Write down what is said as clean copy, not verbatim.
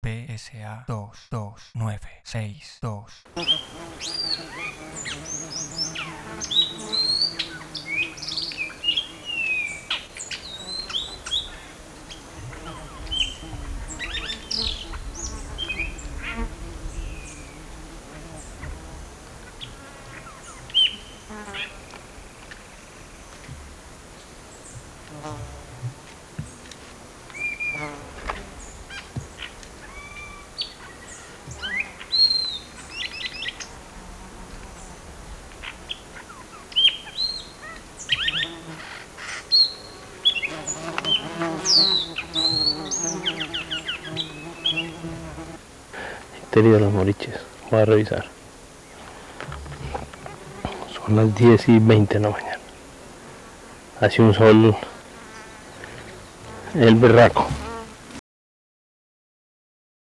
PSA 22962. Interior de los Moriches, voy a revisar. Son las 10:20 de la mañana. Hace un sol el berraco.